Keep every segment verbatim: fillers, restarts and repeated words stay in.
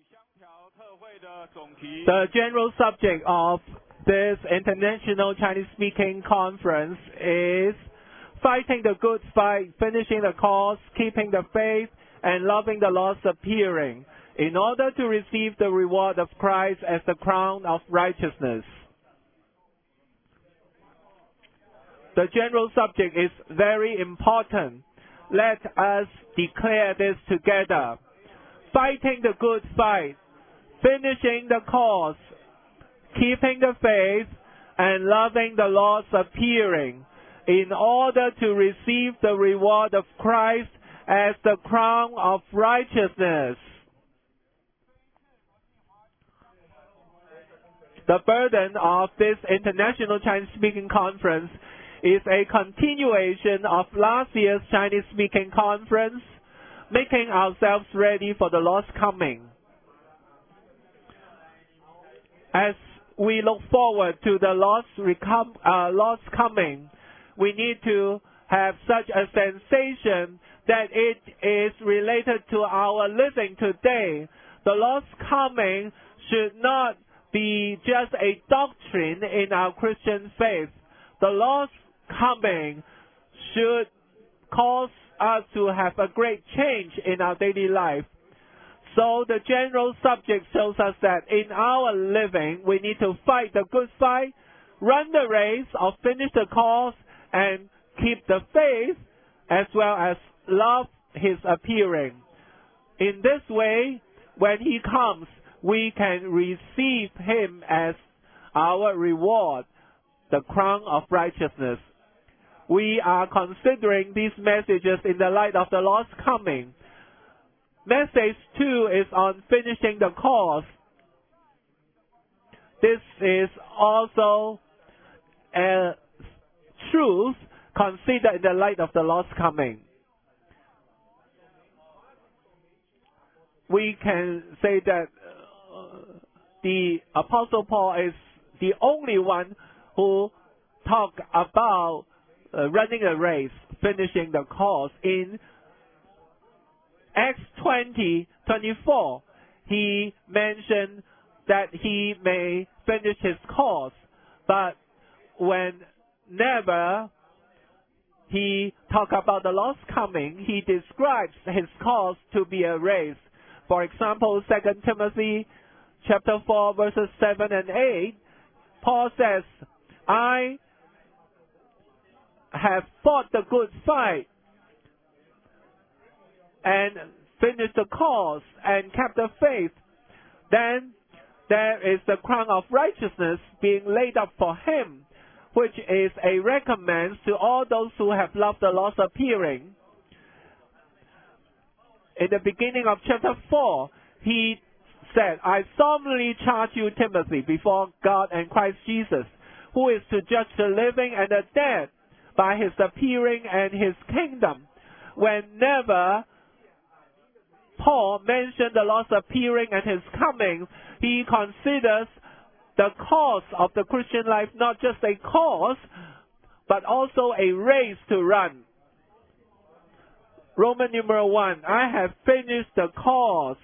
The general subject of this International Chinese-Speaking Conference is fighting the good fight, finishing the course, keeping the faith, and loving the Lord's appearing, in order to receive the reward of Christ as the crown of righteousness. The general subject is very important. Let us declare this together. Fighting the good fight, finishing the course, keeping the faith, and loving the Lord's appearing, in order to receive the reward of Christ as the crown of righteousness. The burden of this International Chinese-Speaking Conference is a continuation of last year's Chinese-Speaking Conference, making ourselves ready for the Lord's coming. As we look forward to the Lord's, recom- uh, Lord's coming, we need to have such a sensation that it is related to our living today. The Lord's coming should not be just a doctrine in our Christian faith. The Lord's coming should cause us to have a great change in our daily life. So the general subject shows us that in our living, we need to fight the good fight, run the race, or finish the course, and keep the faith, as well as love His appearing. In this way, when He comes, we can receive Him as our reward, the crown of righteousness. We are considering these messages in the light of the Lord's coming. Message two is on finishing the course. This is also a truth considered in the light of the Lord's coming. We can say that uh, the Apostle Paul is the only one who talked about uh, running a race, finishing the course. In Acts twenty twenty-four, he mentioned that he may finish his course, but whenever he talk about the Lord's coming, he describes his course to be a race. For example, Second Timothy chapter four, verses seven and eight, Paul says, I have fought the good fight and finished the course and kept the faith. Then there is the crown of righteousness being laid up for him, which is a recompense to all those who have loved the Lord's appearing. In the beginning of chapter four, he said, I solemnly charge you, Timothy, before God and Christ Jesus, who is to judge the living and the dead by His appearing and His kingdom. Whenever Paul mentioned the Lord's appearing and His coming, he considers the course of the Christian life not just a course, but also a race to run. Roman numeral one, I have finished the course.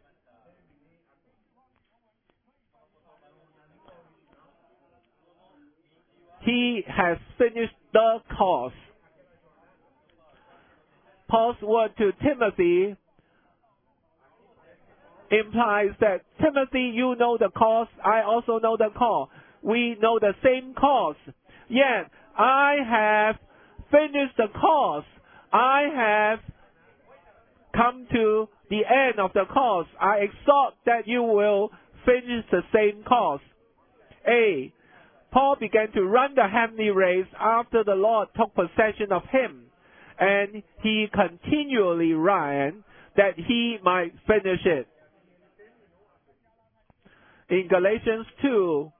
He has finished the course. Paul's word to Timothy implies that, Timothy, you know the course, I also know the course. We know the same course. Yet, I have finished the course. I have come to the end of the course. I exhort that you will finish the same course. A. Paul began to run the heavenly race after the Lord took possession of him, and he continually ran that he might finish it. In Galatians two,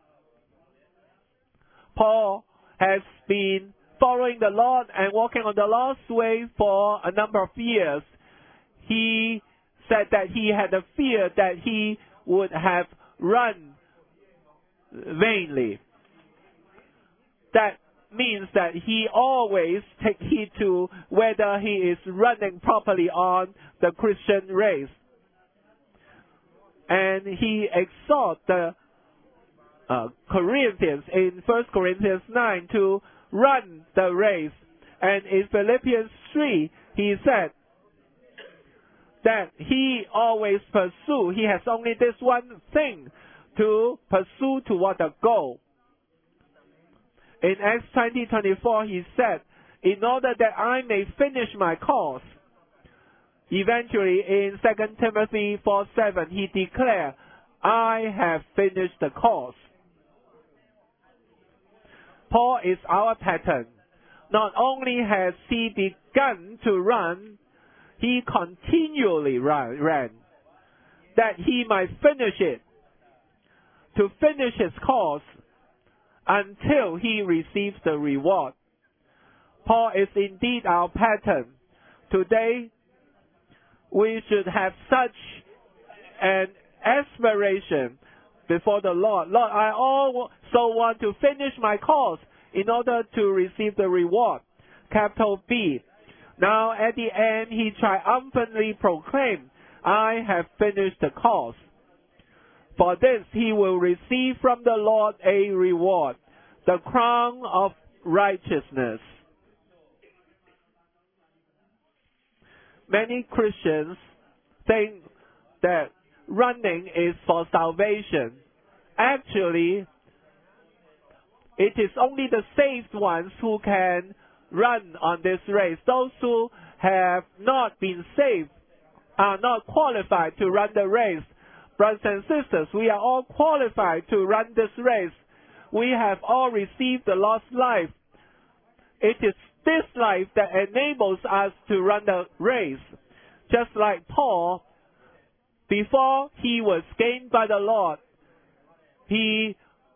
Paul has been following the Lord and walking on the Lord's way for a number of years. He said that he had a fear that he would have run vainly. That means that he always takes heed to whether he is running properly on the Christian race. And he exhorted the uh, Corinthians in First Corinthians nine to run the race. And in Philippians three, he said that he always pursue, he has only this one thing to pursue toward the goal. In Acts twenty twenty-four, he said, in order that I may finish my course. Eventually, in Second Timothy four seven, he declared, I have finished the course. Paul is our pattern. Not only has he begun to run, he continually run, ran, that he might finish it, to finish his course until he receives the reward. Paul is indeed our pattern. Today, we should have such an aspiration before the Lord. Lord, I also want to finish my course in order to receive the reward. Capital B. Now at the end, he triumphantly proclaimed, I have finished the course. For this he will receive from the Lord a reward, the crown of righteousness. Many Christians think that running is for salvation. Actually, it is only the saved ones who can run on this race. Those who have not been saved are not qualified to run the race. Brothers and sisters, we are all qualified to run this race. We have all received the lost life. It is this life that enables us to run the race. Just like Paul, before he was gained by the Lord, he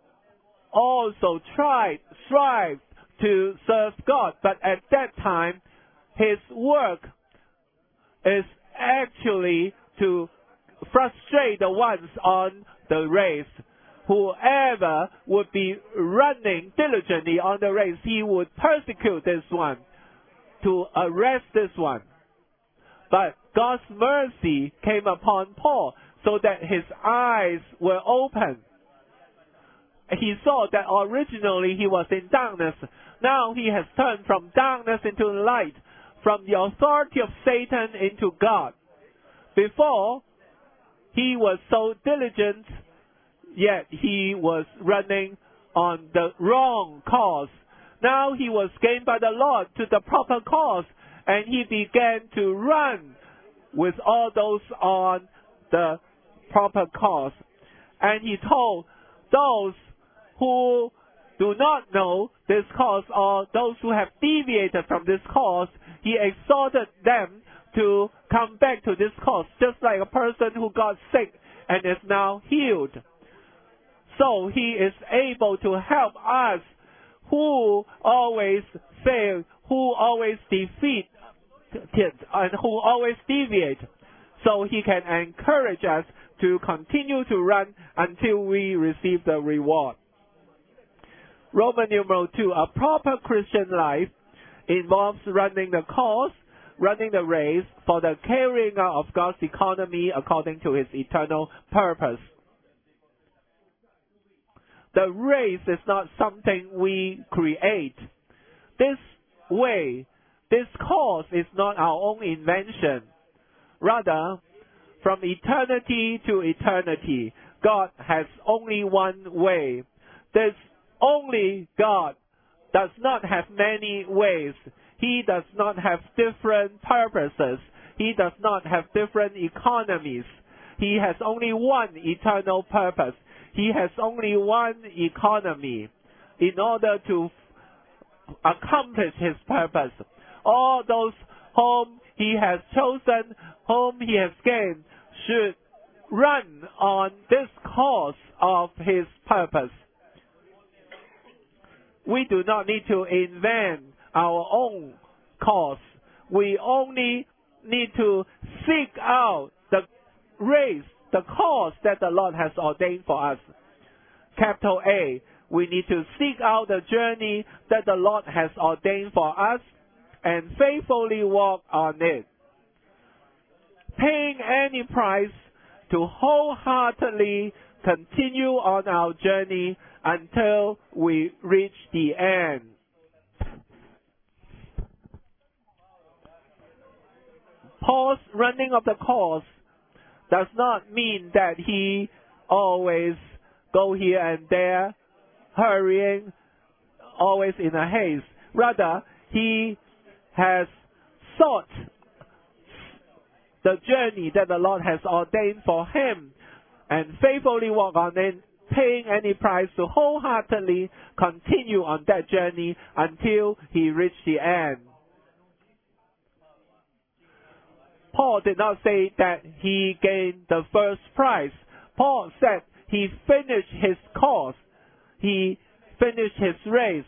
also tried, strived to serve God. But at that time, his work is actually to frustrate the ones on the race. Whoever would be running diligently on the race, he would persecute this one, to arrest this one. But God's mercy came upon Paul so that his eyes were open. He saw that originally he was in darkness. Now he has turned from darkness into light, from the authority of Satan into God. Before, he was so diligent, yet he was running on the wrong course. Now he was gained by the Lord to the proper course, and he began to run with all those on the proper course. And he told those who do not know this course, or those who have deviated from this course, he exhorted them to come back to this course, just like a person who got sick and is now healed. So he is able to help us who always fail, who always defeat, and who always deviate. So he can encourage us to continue to run until we receive the reward. Roman numeral two, a proper Christian life involves running the course, running the race for the carrying out of God's economy according to His eternal purpose. The race is not something we create. This way, this course is not our own invention. Rather, from eternity to eternity, God has only one way. This only God does not have many ways. He does not have different purposes. He does not have different economies. He has only one eternal purpose. He has only one economy in order to accomplish His purpose. All those whom He has chosen, whom He has gained, should run on this course of His purpose. We do not need to invent our own course. We only need to seek out the race, the course that the Lord has ordained for us. Capital A, we need to seek out the journey that the Lord has ordained for us and faithfully walk on it. Paying any price to wholeheartedly continue on our journey until we reach the end. Paul's running of the course does not mean that he always go here and there, hurrying, always in a haste. Rather, he has sought the journey that the Lord has ordained for him and faithfully walk on it, paying any price to wholeheartedly continue on that journey until he reached the end. Paul did not say that he gained the first prize. Paul said he finished his course. He finished his race.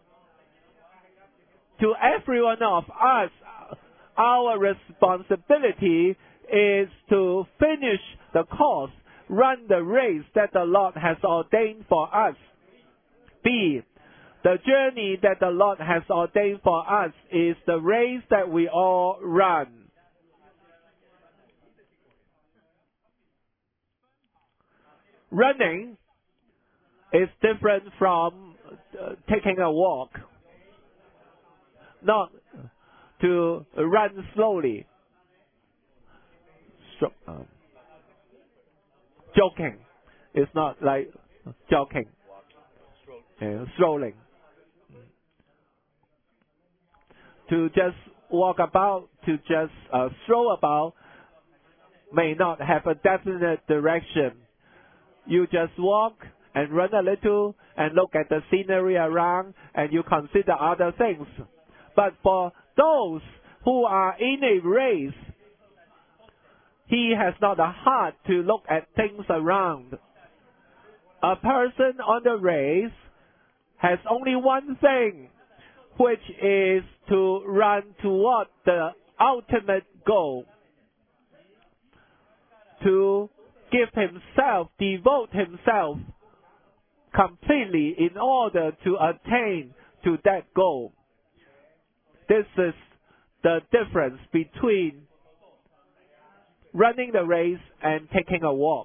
To every one of us, our responsibility is to finish the course, run the race that the Lord has ordained for us. B. The journey that the Lord has ordained for us is the race that we all run. Running is different from uh, taking a walk. Not to run slowly. Stro- um, joking. It's not like joking. Uh, strolling. To just walk about, to just uh, stroll about, may not have a definite direction. You just walk and run a little and look at the scenery around and you consider other things. But for those who are in a race, he has not a heart to look at things around. A person on the race has only one thing, which is to run toward the ultimate goal. To give himself, devote himself completely in order to attain to that goal. This is the difference between running the race and taking a walk.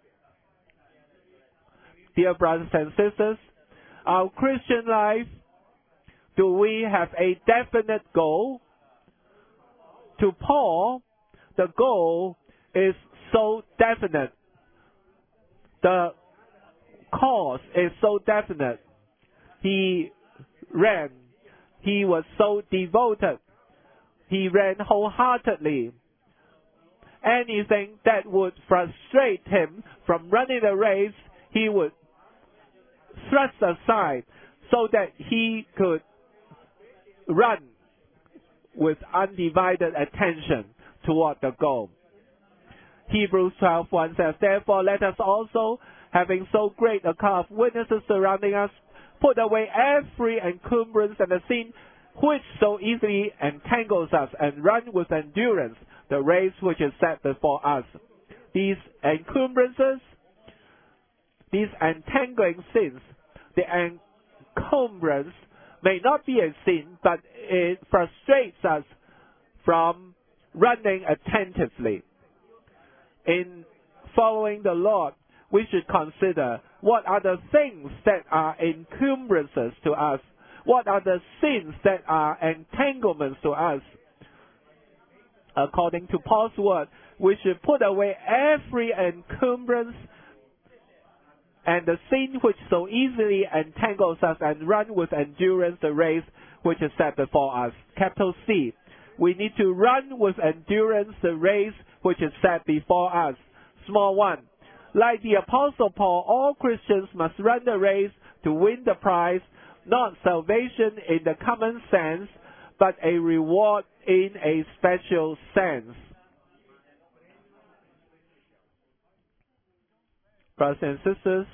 Dear brothers and sisters, our Christian life, do we have a definite goal? To Paul, the goal is so definite. The cause is so definite. He ran. He was so devoted. He ran wholeheartedly. Anything that would frustrate him from running the race, he would thrust aside so that he could run with undivided attention toward the goal. Hebrews twelve one says, therefore let us also, having so great a cloud of witnesses surrounding us, put away every encumbrance and the sin which so easily entangles us, and run with endurance the race which is set before us. These encumbrances, these entangling sins, the encumbrance may not be a sin, but it frustrates us from running attentively. In following the Lord, we should consider what are the things that are encumbrances to us, what are the sins that are entanglements to us. According to Paul's word, we should put away every encumbrance and the sin which so easily entangles us, and run with endurance the race which is set before us. Capital C. We need to run with endurance the race which is set before us. Small one. Like the Apostle Paul, all Christians must run the race to win the prize, not salvation in the common sense, but a reward in a special sense. Brothers and sisters,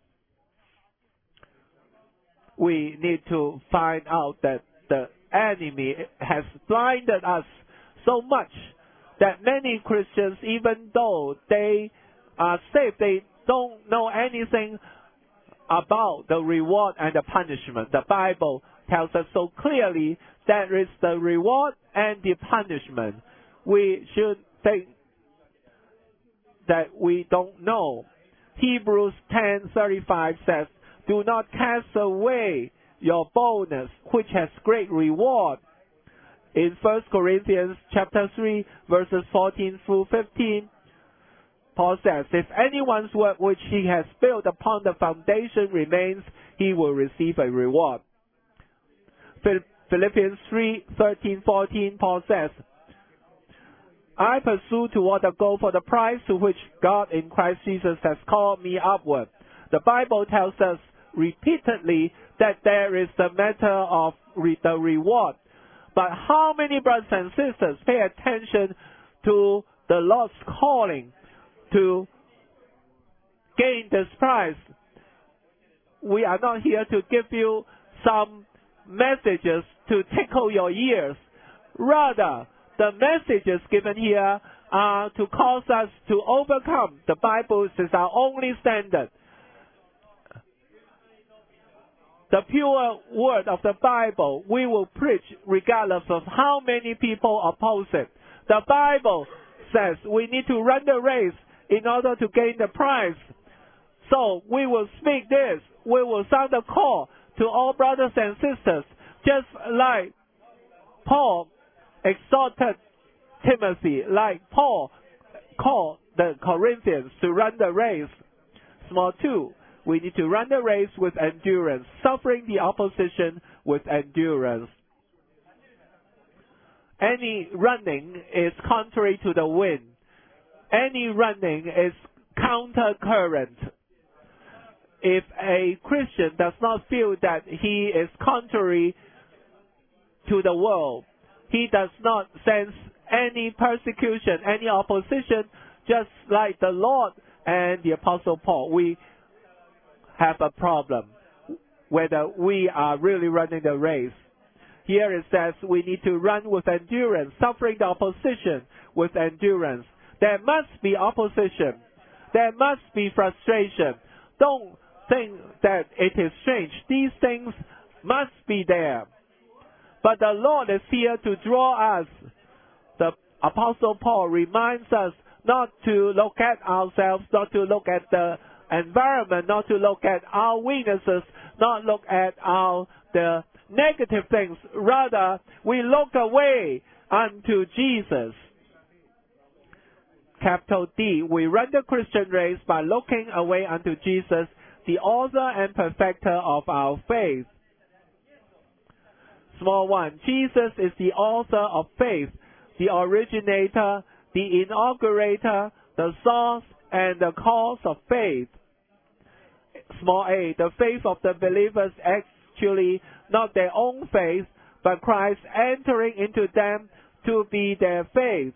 we need to find out that the enemy has blinded us so much that many Christians, even though they are saved, they don't know anything about the reward and the punishment. The Bible tells us so clearly there is the reward and the punishment. We should think that we don't know. Hebrews ten thirty-five says, "Do not cast away your boldness, which has great reward." In First Corinthians chapter three, verses fourteen through fifteen, Paul says, "If anyone's work which he has built upon the foundation remains, he will receive a reward." Philippians three thirteen fourteen, Paul says, "I pursue toward the goal for the prize to which God in Christ Jesus has called me upward." The Bible tells us repeatedly that there is the matter of re- the reward. But how many brothers and sisters pay attention to the Lord's calling to gain this prize? We are not here to give you some messages to tickle your ears. Rather, the messages given here are to cause us to overcome. The Bible is our only standard. The pure word of the Bible we will preach regardless of how many people oppose it. The Bible says we need to run the race in order to gain the prize. So we will speak this. We will sound a call to all brothers and sisters, just like Paul exhorted Timothy, like Paul called the Corinthians to run the race. Small two, we need to run the race with endurance, suffering the opposition with endurance. Any running is contrary to the wind. Any running is counter current. If a Christian does not feel that he is contrary to the world, he does not sense any persecution, any opposition, just like the Lord and the Apostle Paul, we have a problem whether we are really running the race. Here it says we need to run with endurance, suffering the opposition with endurance. There must be opposition. There must be frustration. Don't think that it is strange. These things must be there. But the Lord is here to draw us. The Apostle Paul reminds us not to look at ourselves, not to look at the environment, not to look at our weaknesses, not look at our the negative things. Rather, we look away unto Jesus. Capital D, we run the Christian race by looking away unto Jesus, the author and perfecter of our faith. Small one, Jesus is the author of faith, the originator, the inaugurator, the source, and the cause of faith. Small a, the faith of the believers actually not their own faith, but Christ entering into them to be their faith.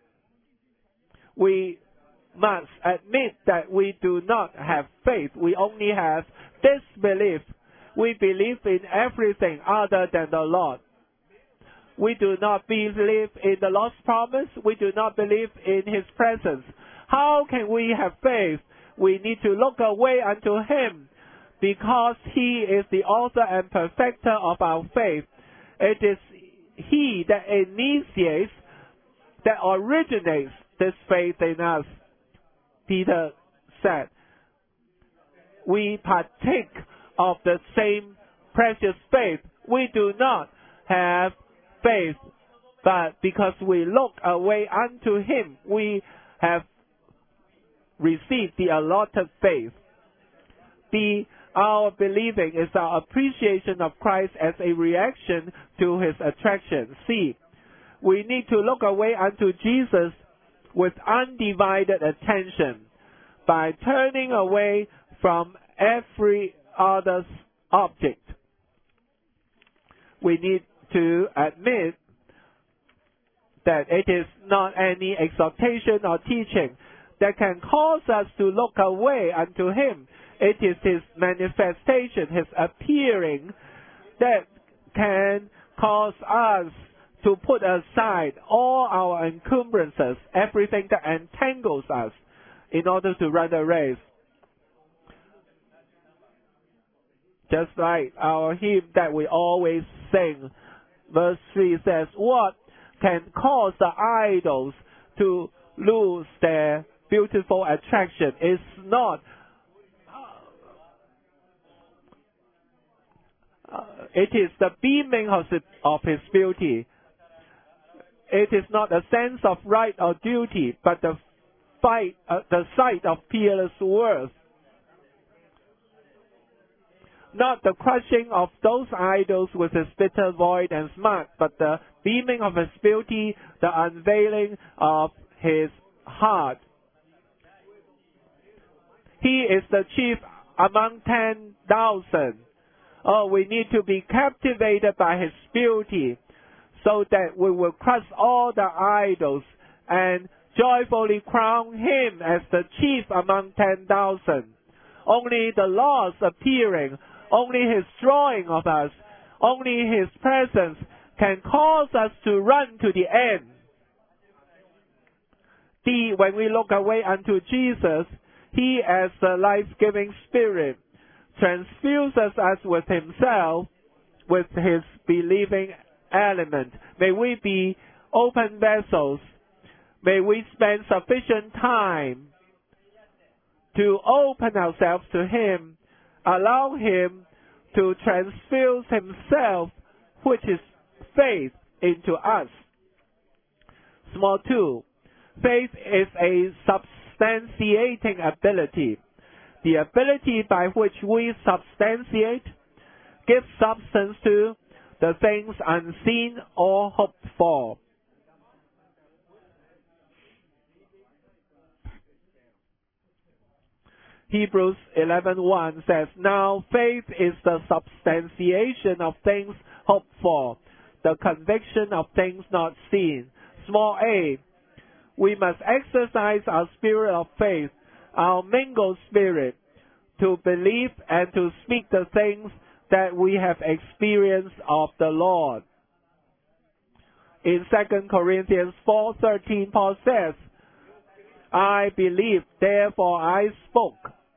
We must admit that we do not have faith. We only have disbelief. We believe in everything other than the Lord. We do not believe in the Lord's promise. We do not believe in His presence. How can we have faith? We need to look away unto Him, because He is the author and perfecter of our faith. It is He that initiates, that originates this faith in us. Peter said, we partake of the same precious faith. We do not have faith, but because we look away unto Him, we have received the allotted faith. B, our believing is our appreciation of Christ as a reaction to His attraction. C, we need to look away unto Jesus with undivided attention by turning away from every other object. We need to admit that it is not any exhortation or teaching that can cause us to look away unto Him. It is His manifestation, His appearing, that can cause us to put aside all our encumbrances, everything that entangles us, in order to run the race. Just like our hymn that we always sing, verse three says, what can cause the idols to lose their beautiful attraction. It's not uh, it is the beaming of his, of his beauty. It is not a sense of right or duty, but the fight, uh, the sight of peerless worth. Not the crushing of those idols with his bitter void and smart, but the beaming of his beauty, the unveiling of his heart. He is the chief among ten thousand. Oh, we need to be captivated by his beauty, so that we will crush all the idols and joyfully crown him as the chief among ten thousand. Only the Lord's appearing, only his drawing of us, only his presence can cause us to run to the end. D, when we look away unto Jesus, he as the life-giving Spirit transfuses us with himself, with his believing element. May we be open vessels. May we spend sufficient time to open ourselves to him, allow him to transfuse himself, which is faith, into us. Small two, faith is a substantiating ability. The ability by which we substantiate, give substance to the things unseen or hoped for. Hebrews eleven one says, now faith is the substantiation of things hoped for, the conviction of things not seen. Small a, we must exercise our spirit of faith, our mingled spirit, to believe and to speak the things that we have experienced of the Lord. In Second Corinthians four thirteen, Paul says, I believe, therefore I spoke.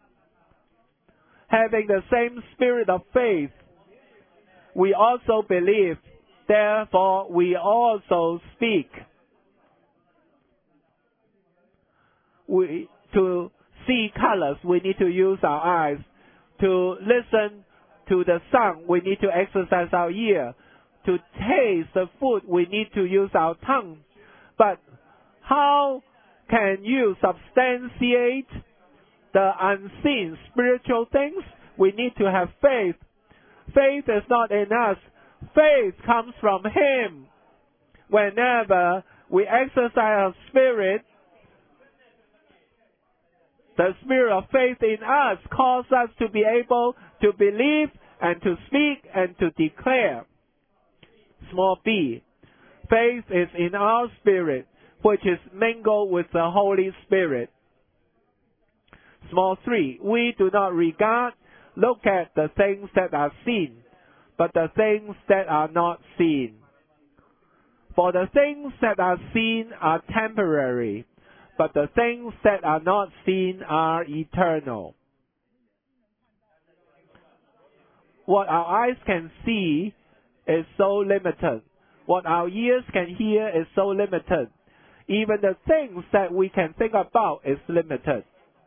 Having the same spirit of faith, we also believe, therefore we also speak. We, to see colors, we need to use our eyes. To listen to the sound, we need to exercise our ear. To taste the food, we need to use our tongue. But how can you substantiate the unseen spiritual things? We need to have faith. Faith is not in us. Faith comes from him. Whenever we exercise our spirit, the spirit of faith in us causes us to be able to believe and to speak and to declare. Small b, faith is in our spirit, which is mingled with the Holy Spirit. Small three, we do not regard, look at the things that are seen, but the things that are not seen. For the things that are seen are temporary, but the things that are not seen are eternal. What our eyes can see is so limited. What our ears can hear is so limited. Even the things that we can think about is limited.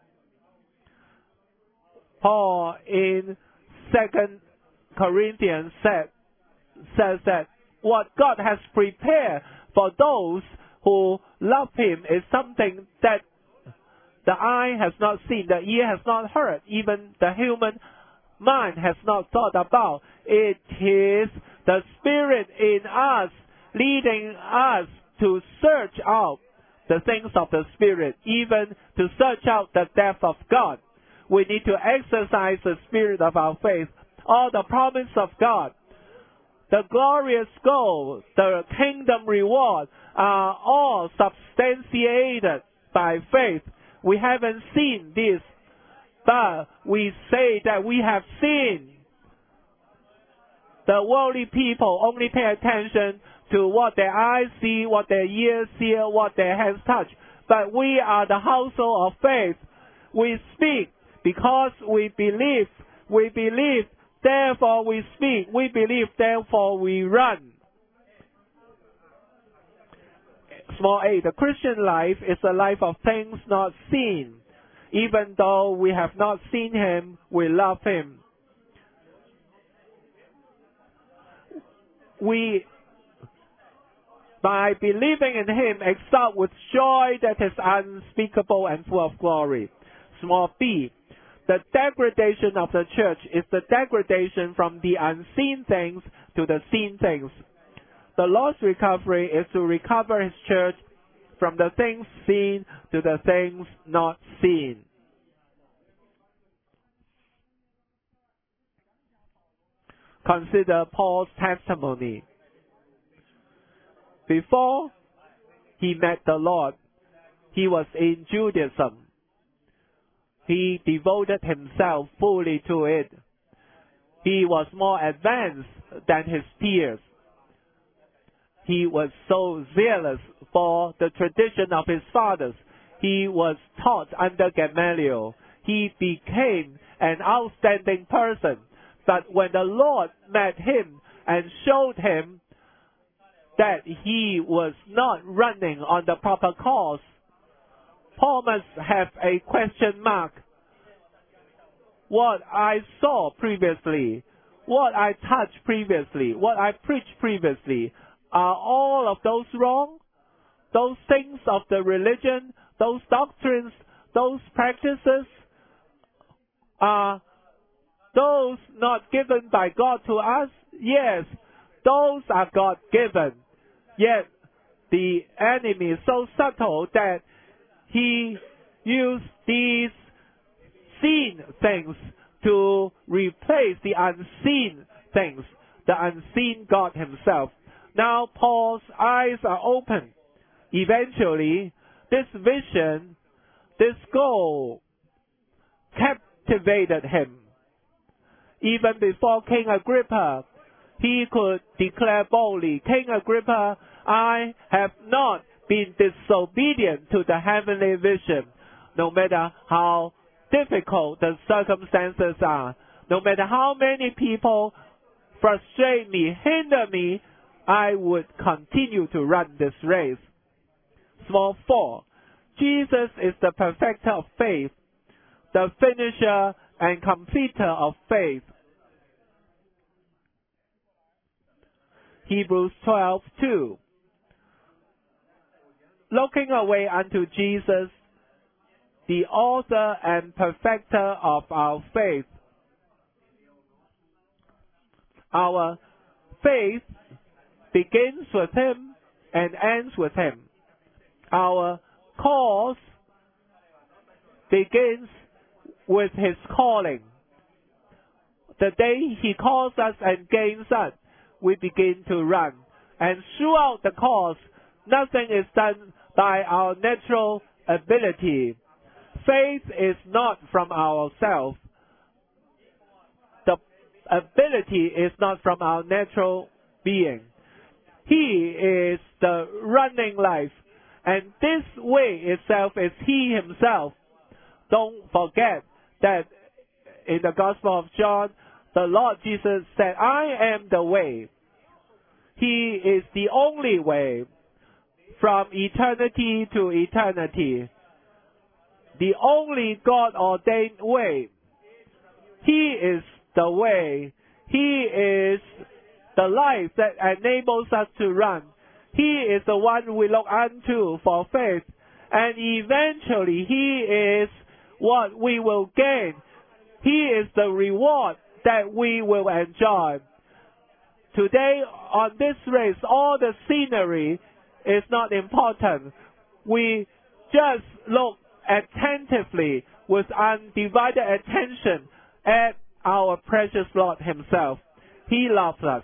Paul in Second Corinthians said, says that what God has prepared for those who love him is something that the eye has not seen, the ear has not heard, even the human mind has not thought about. It is the Spirit in us leading us to search out the things of the Spirit, even to search out the depth of God. We need to exercise the spirit of our faith. All the promise of God, the glorious goal, the kingdom reward are all substantiated by faith. We haven't seen this, but we say that we have seen. The worldly people only pay attention to what their eyes see, what their ears hear, what their hands touch. But we are the household of faith. We speak because we believe. We believe, therefore we speak. We believe, therefore we run. Small a, the Christian life is a life of things not seen. Even though we have not seen Him, we love Him. We, by believing in Him, exult with joy that is unspeakable and full of glory. Small b, the degradation of the church is the degradation from the unseen things to the seen things. The Lord's recovery is to recover His church from the things seen to the things not seen. Consider Paul's testimony. Before he met the Lord, he was in Judaism. He devoted himself fully to it. He was more advanced than his peers. He was so zealous for the tradition of his fathers. He was taught under Gamaliel. He became an outstanding person. But when the Lord met him and showed him that he was not running on the proper course, Paul must have a question mark. What I saw previously, what I touched previously, what I preached previously, are all of those wrong? Those things of the religion, those doctrines, those practices, are those not given by God to us? Yes, those are God-given. Yet the enemy is so subtle that he used these seen things to replace the unseen things, the unseen God Himself. Now Paul's eyes are open. Eventually, this vision, this goal, captivated him. Even before King Agrippa, he could declare boldly, King Agrippa, I have not been disobedient to the heavenly vision. No matter how difficult the circumstances are, no matter how many people frustrate me, hinder me, I would continue to run this race. Small four, Jesus is the perfecter of faith, the finisher and completer of faith. Hebrews twelve two. Looking away unto Jesus, the author and perfecter of our faith. Our faith begins with Him and ends with Him. Our course begins with His calling. The day He calls us and gains us, we begin to run. And throughout the course, nothing is done by our natural ability. Faith is not from ourselves. The ability is not from our natural being. He is the running life. And this way itself is He Himself. Don't forget that in the Gospel of John, the Lord Jesus said, I am the way. He is the only way from eternity to eternity. The only God-ordained way. He is the way. He is the life that enables us to run. He is the one we look unto for faith. And eventually, He is what we will gain. He is the reward that we will enjoy. Today, on this race, all the scenery is not important. We just look attentively with undivided attention at our precious Lord Himself. He loves us.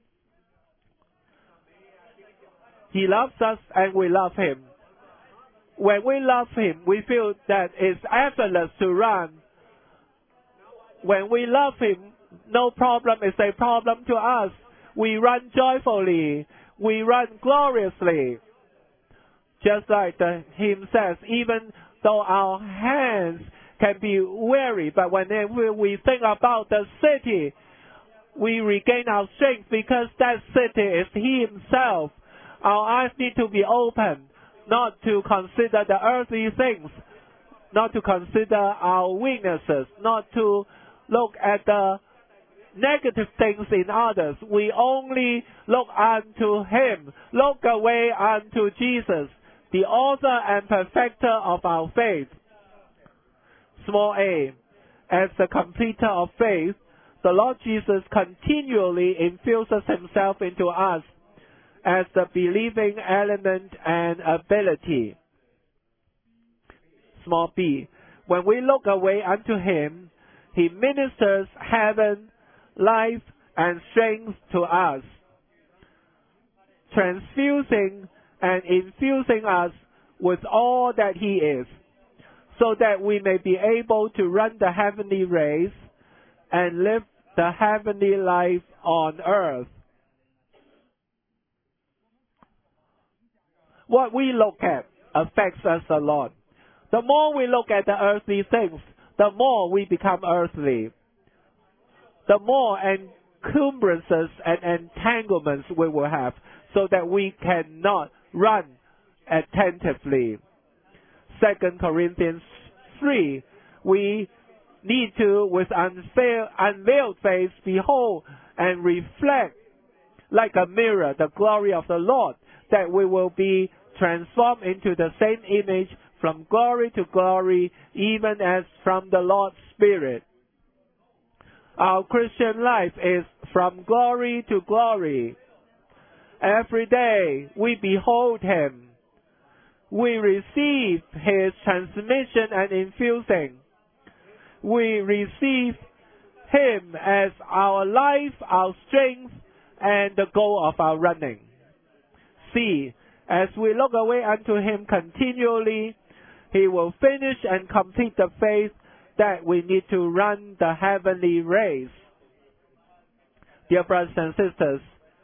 He loves us and we love Him. When we love Him, we feel that it's effortless to run. When we love Him, no problem is a problem to us. We run joyfully. We run gloriously. Just like the hymn says, even though our hands can be weary, but whenever we think about the city, we regain our strength because that city is He Himself. Our eyes need to be open. not to consider the earthly things, not to consider our weaknesses, not to look at the negative things in others. We only look unto Him, look away unto Jesus, the author and perfecter of our faith. Small a, as the completer of faith, the Lord Jesus continually infuses Himself into us as the believing element and ability. Small b, when we look away unto Him, He ministers heaven, life, and strength to us, transfusing and infusing us with all that He is, so that we may be able to run the heavenly race and live the heavenly life on earth. What we look at affects us a lot. The more we look at the earthly things, the more we become earthly. The more encumbrances and entanglements we will have, so that we cannot run attentively. Second Corinthians three, we need to, with unveil, unveiled face, behold and reflect like a mirror the glory of the Lord, that we will be transformed into the same image from glory to glory, even as from the Lord's Spirit. Our Christian life is from glory to glory. Every day we behold Him. We receive His transmission and infusing. We receive Him as our life, our strength, and the goal of our running. C, as we look away unto Him continually, He will finish and complete the faith that we need to run the heavenly race. Dear brothers and sisters,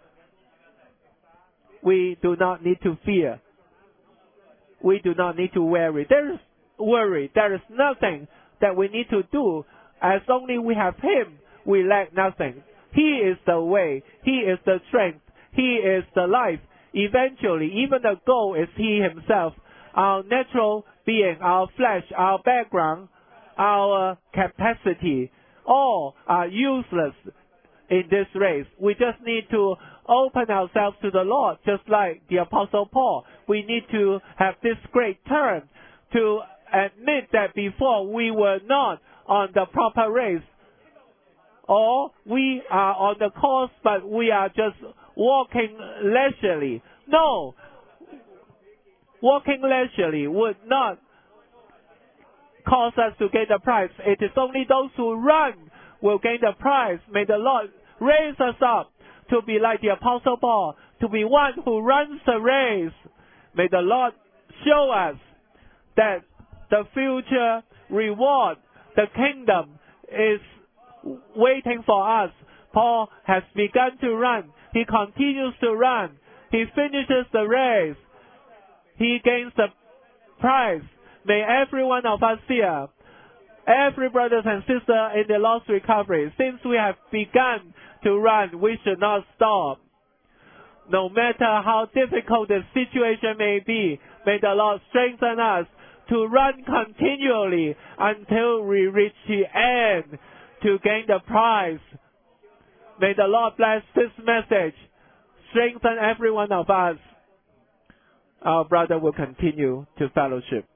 we do not need to fear. We do not need to worry. There is worry. There is nothing that we need to do. As only we have Him, we lack nothing. He is the way. He is the strength. He is the life. Eventually, even the goal is He Himself. Our natural being, our flesh, our background, our capacity, all are useless in this race. We just need to open ourselves to the Lord, just like the Apostle Paul. We need to have this great turn to admit that before we were not on the proper race, or we are on the course but we are just walking leisurely. No, walking leisurely would not cause us to gain the prize. It is only those who run will gain the prize. May the Lord raise us up to be like the Apostle Paul, to be one who runs the race. May the Lord show us that the future reward, the kingdom, is waiting for us. Paul has begun to run. He continues to run. He finishes the race. He gains the prize. May every one of us here, every brothers and sister in the Lord's recovery, since we have begun to run, we should not stop. No matter how difficult the situation may be, may the Lord strengthen us to run continually until we reach the end to gain the prize. May the Lord bless this message. Strengthen every one of us. Our brother will continue to fellowship.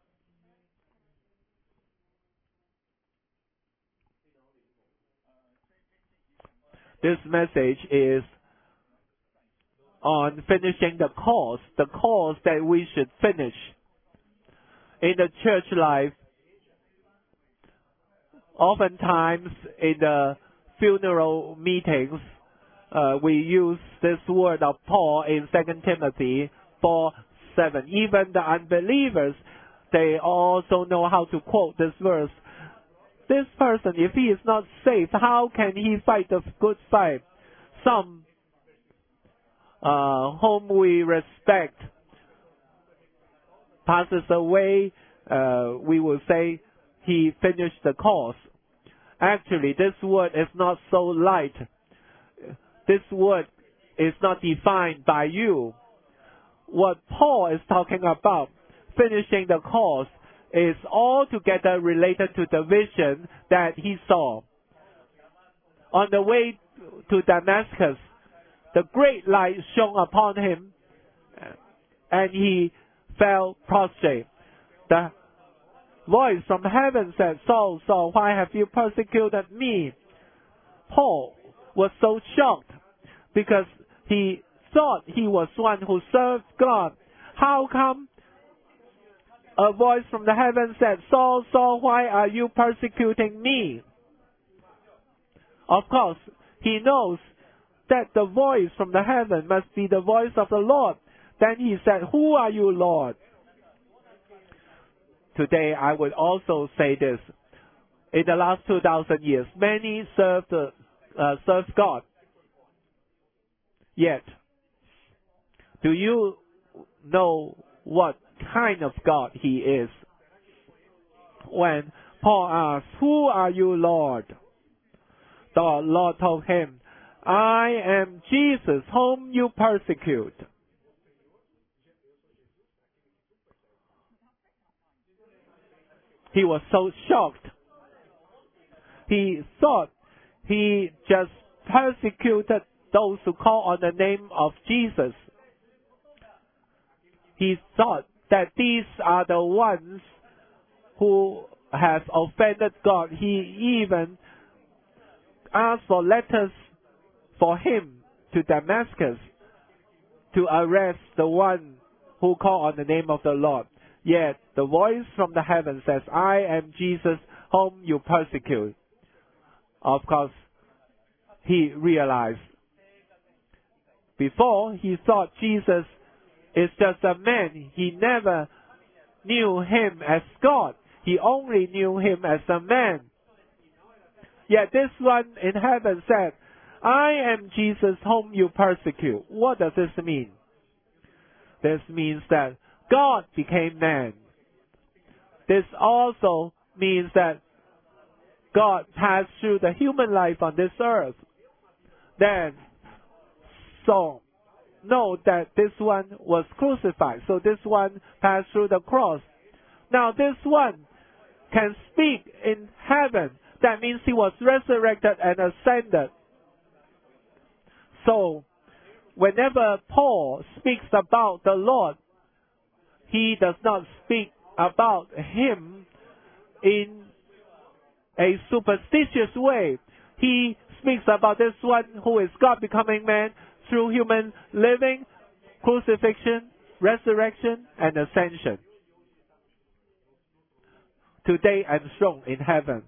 This message is on finishing the course, the course that we should finish. In the church life, oftentimes in the funeral meetings, uh, we use this word of Paul in Second Timothy four seven. Even the unbelievers, they also know how to quote this verse. This person, if he is not saved, how can he fight the good fight? Some uh, whom we respect passes away, uh, we will say he finished the course. Actually, this word is not so light. This word is not defined by you. what Paul is talking about, finishing the course, is altogether related to the vision that he saw. On the way to Damascus, the great light shone upon him, and he fell prostrate. The voice from heaven said, Saul, Saul, why have you persecuted me? Paul was so shocked because he thought he was one who served God. How come a voice from the heaven said, Saul, Saul, why are you persecuting me? Of course, he knows that the voice from the heaven must be the voice of the Lord. Then he said, who are you, Lord? Today, I would also say this. In the last two thousand years, many served, uh, served God. Yet, do you know what kind of God He is? When Paul asked, who are you, Lord? The Lord told him, I am Jesus whom you persecute. He was so shocked. He thought he just persecuted those who call on the name of Jesus. He thought that these are the ones who have offended God. He even asked for letters for him to Damascus to arrest the one who call on the name of the Lord. Yet the voice from the heaven says, I am Jesus whom you persecute. Of course, he realized. Before, he thought Jesus is just a man. He never knew him as God. He only knew him as a man. Yet this one in heaven said, I am Jesus whom you persecute. What does this mean? This means that God became man. This also means that God passed through the human life on this earth. Then, so, know that this one was crucified. So this one passed through the cross. Now this one can speak in heaven. That means he was resurrected and ascended. So, whenever Paul speaks about the Lord, he does not speak about him in a superstitious way. He speaks about this one who is God becoming man through human living, crucifixion, resurrection, and ascension. Today enthroned in heaven.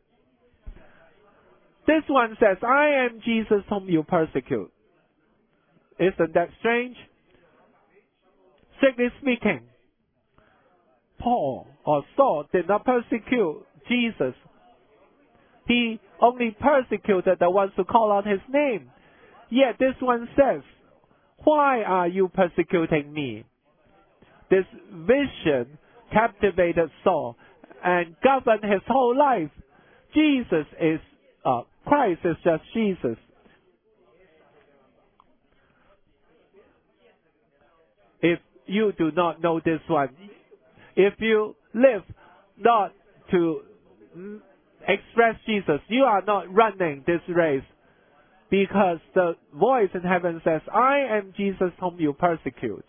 This one says, I am Jesus whom you persecute. Isn't that strange? Strictly speaking, Paul or Saul did not persecute Jesus. He only persecuted the ones who call on his name. Yet this one says, why are you persecuting me? This vision captivated Saul and governed his whole life. Jesus is, uh, Christ is just Jesus. If you do not know this one, if you live not to express Jesus, you are not running this race. Because the voice in heaven says, I am Jesus whom you persecute.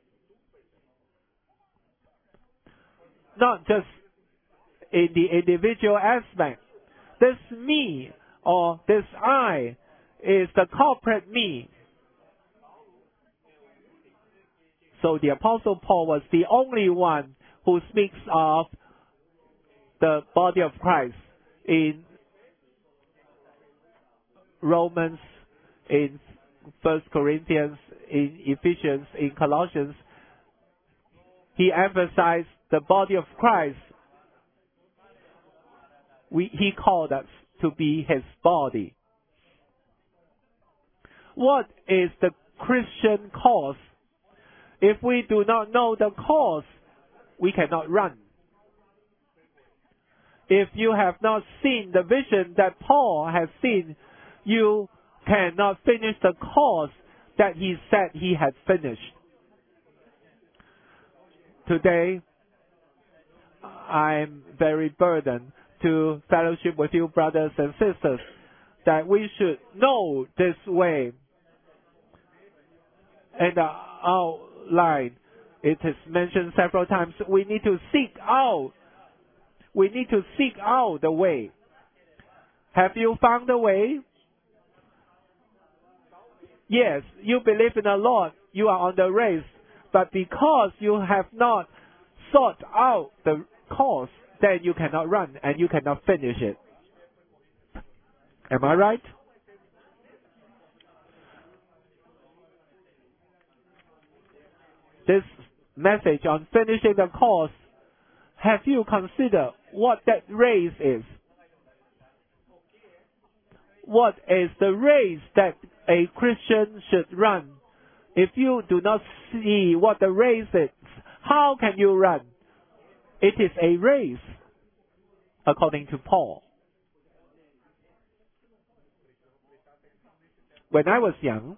Not just in the individual aspect. This me or this I is the corporate me. So the Apostle Paul was the only one who speaks of the body of Christ in Romans, in First Corinthians, in Ephesians, in Colossians. He emphasized the body of Christ. We, he called us to be his body. What is the Christian cause? If we do not know the cause, we cannot run. If you have not seen the vision that Paul has seen, you cannot finish the course that he said he had finished. today, I'm very burdened to fellowship with you, brothers and sisters, that we should know this way. In the outline, it is mentioned several times, we need to seek out. We need to seek out the way. Have you found the way? Yes, you believe in the Lord, you are on the race, but because you have not sought out the course, then you cannot run and you cannot finish it. Am I right? This message on finishing the course, have you considered what that race is? What is the race that a Christian should run? If you do not see what the race is, how can you run? It is a race, according to Paul. When I was young,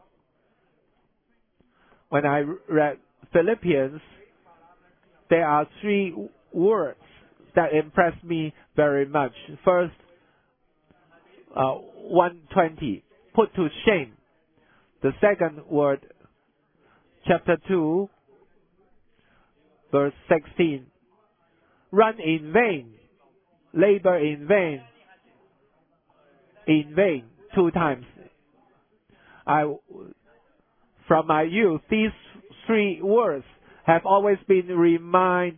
when I read Philippians, there are three words that impressed me very much. First, uh, one twenty, put to shame. The second word, chapter two, verse sixteen, run in vain, labor in vain, in vain, two times. I, from my youth, these three words have always been reminding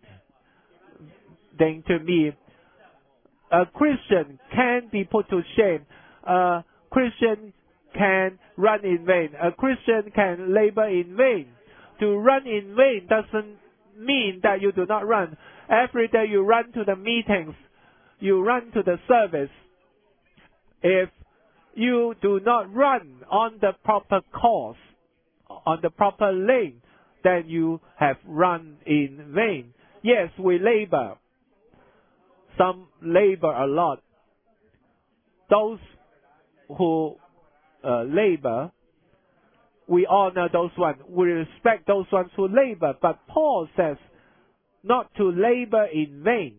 to me. A Christian can be put to shame. A Christian can run in vain. A Christian can labor in vain. To run in vain doesn't mean that you do not run. Every day you run to the meetings, you run to the service. If you do not run on the proper course, on the proper lane, then you have run in vain. Yes, we labor. Some labor a lot. Those who uh, labor, we honor those ones. We respect those ones who labor. But Paul says not to labor in vain.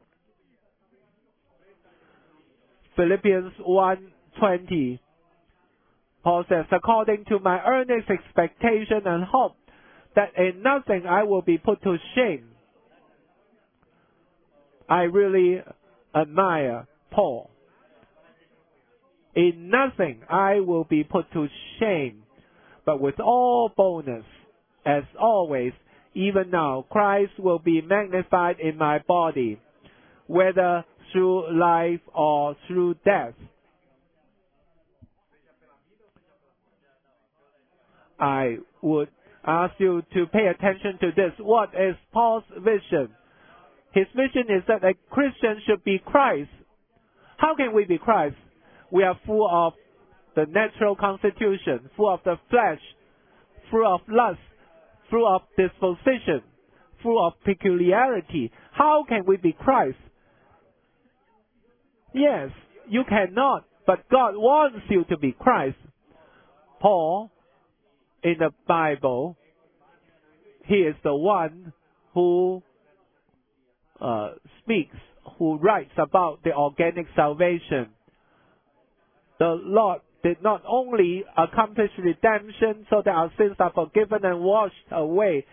Philippians one twenty. Paul says, according to my earnest expectation and hope, that in nothing I will be put to shame. I really admire Paul. In nothing I will be put to shame, but with all boldness, as always, even now, Christ will be magnified in my body, whether through life or through death. I would ask you to pay attention to this. What is Paul's vision? His vision is that a Christian should be Christ. How can we be Christ? We are full of the natural constitution, full of the flesh, full of lust, full of disposition, full of peculiarity. How can we be Christ? Yes, you cannot, but God wants you to be Christ. Paul, in the Bible, he is the one who uh, speaks, who writes about the organic salvation. The Lord did not only accomplish redemption so that our sins are forgiven and washed away,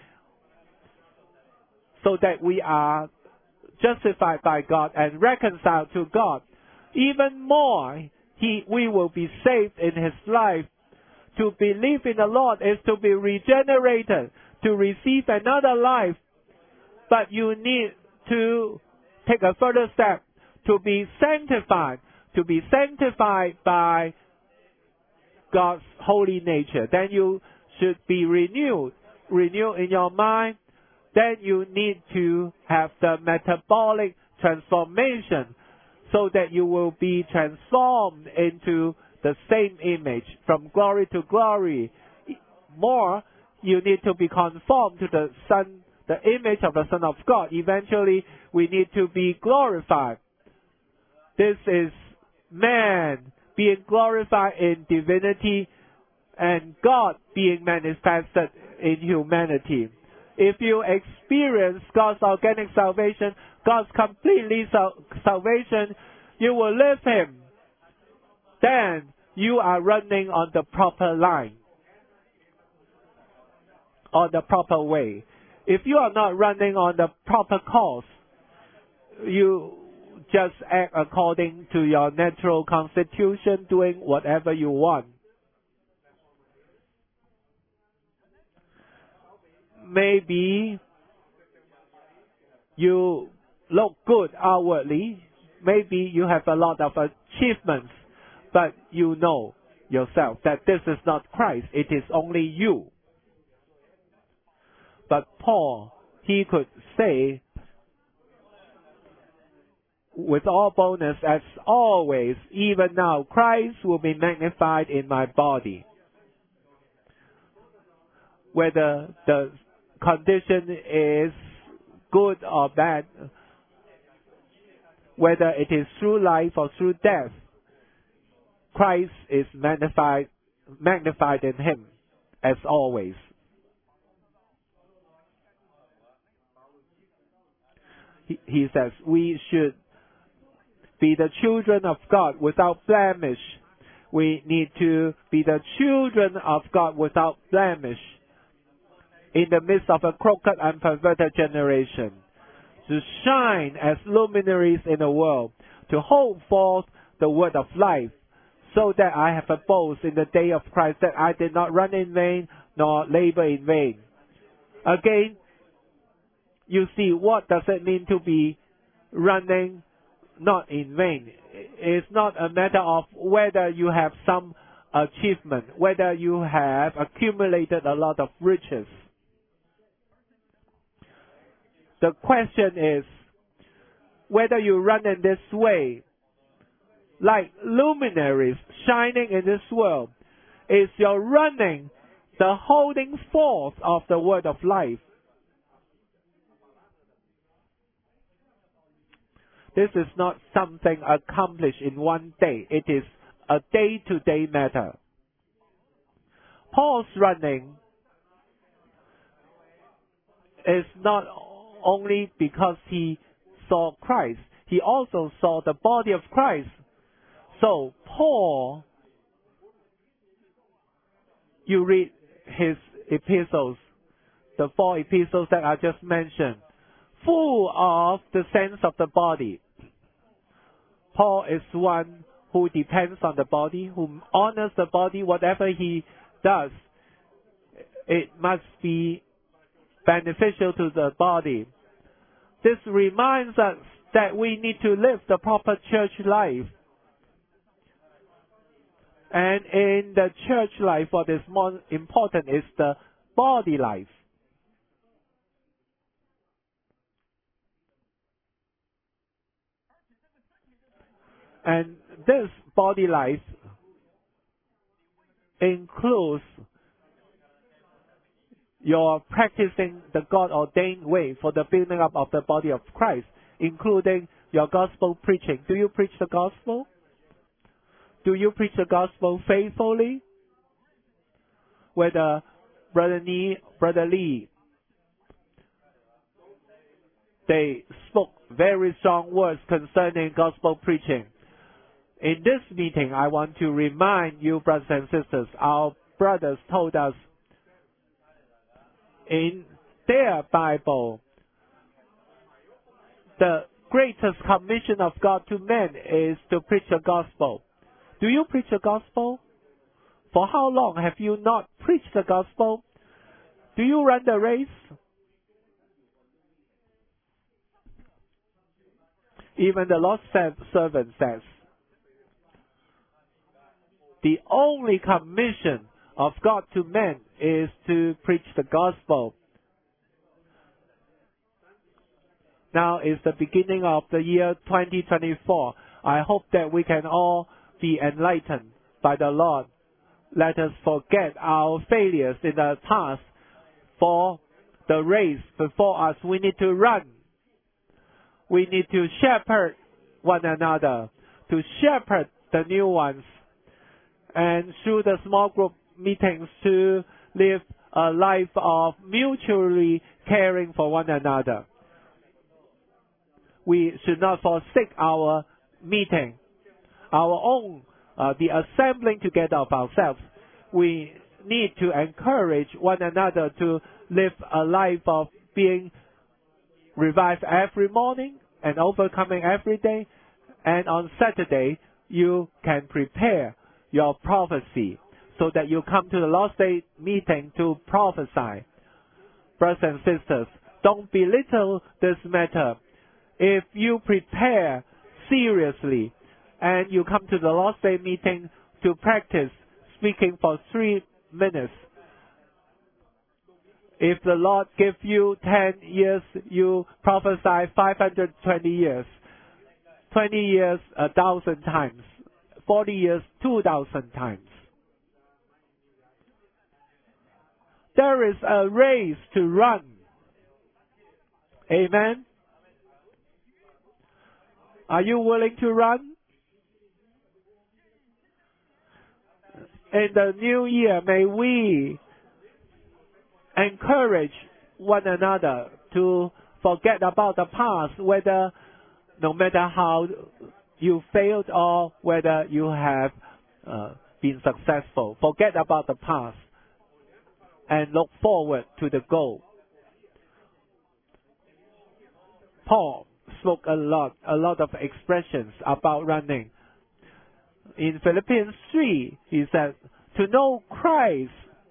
so that we are justified by God and reconciled to God. Even more, he, we will be saved in His life. To believe in the Lord is to be regenerated, to receive another life. But you need to take a further step, to be sanctified, to be sanctified by God's holy nature. Then you should be renewed, renewed in your mind. Then you need to have the metabolic transformation so that you will be transformed into the same image from glory to glory. More, you need to be conformed to the Son, the image of the Son of God. Eventually, we need to be glorified. This is man being glorified in divinity and God being manifested in humanity. If you experience God's organic salvation, God's completely sal- salvation, you will live Him. Then you are running on the proper line, on the proper way. If you are not running on the proper course, you just act according to your natural constitution, doing whatever you want. Maybe you look good outwardly. Maybe you have a lot of achievements, but you know yourself that this is not Christ. It is only you. But Paul, he could say with all boldness, as always, even now, Christ will be magnified in my body. Whether the condition is good or bad, whether it is through life or through death, Christ is magnified, magnified in him, as always. He, he says we should be the children of God without blemish. We need to be the children of God without blemish in the midst of a crooked and perverted generation, to shine as luminaries in the world, to hold forth the word of life, so that I have a boast in the day of Christ, that I did not run in vain, nor labor in vain. Again, you see, what does it mean to be running not in vain? It's not a matter of whether you have some achievement, whether you have accumulated a lot of riches. The question is whether you run in this way, like luminaries shining in this world. Is your running the holding forth of the word of life? This is not something accomplished in one day. It is a day-to-day matter. Paul's running is not only because he saw Christ, he also saw the body of Christ. So Paul, you read his epistles, the four epistles that I just mentioned, full of the sense of the body. Paul is one who depends on the body, who honors the body. Whatever he does, it must be beneficial to the body. This reminds us that we need to live the proper church life. And in the church life, what is more important is the body life. And this body life includes your practicing the God-ordained way for the building up of the body of Christ, including your gospel preaching. Do you preach the gospel? Do you preach the gospel faithfully? Whether Brother Lee, Brother Lee, they spoke very strong words concerning gospel preaching. In this meeting, I want to remind you, brothers and sisters, our brothers told us in their Bible, the greatest commission of God to men is to preach the gospel. Do you preach the gospel? For how long have you not preached the gospel? Do you run the race? Even the Lord's servant says, the only commission of God to men is to preach the gospel. Now is the beginning of the year twenty twenty-four. I hope that we can all be enlightened by the Lord. Let us forget our failures in the task. For the race before us, we need to run. We need to shepherd one another, to shepherd the new ones, and through the small group meetings to live a life of mutually caring for one another. We should not forsake our meeting, our own, uh, the assembling together of ourselves. We need to encourage one another to live a life of being revived every morning and overcoming every day. And on Saturday, you can prepare your prophecy so that you come to the Lord's Day meeting to prophesy. Brothers and sisters, don't belittle this matter. If you prepare seriously and you come to the Lord's Day meeting to practice speaking for three minutes, if the Lord gives you ten years, you prophesy five hundred twenty years. twenty years, a thousand times. forty years, two thousand times. There is a race to run. Amen. Are you willing to run? In the new year, may we encourage one another to forget about the past, whether no matter how you failed or whether you have uh, been successful. Forget about the past and look forward to the goal. Paul spoke a lot, a lot of expressions about running. In Philippians three, he said, to know Christ